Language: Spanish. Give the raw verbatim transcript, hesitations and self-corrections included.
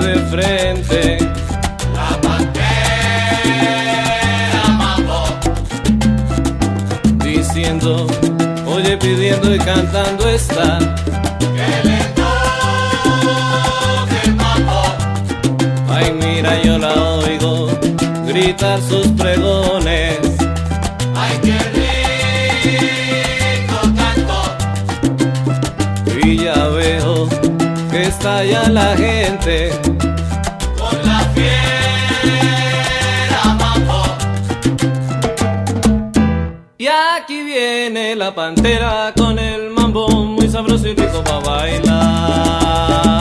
de frente. La pantera mambo, diciendo, oye, pidiendo y cantando está. que le toque el mambo. Ay, mira, yo la oigo gritar sus pregones. Ay, qué rico canto. Y ya veo que está ya la gente Con la fiera mambo. y aquí viene la pantera con el mambo muy sabroso y rico para bailar.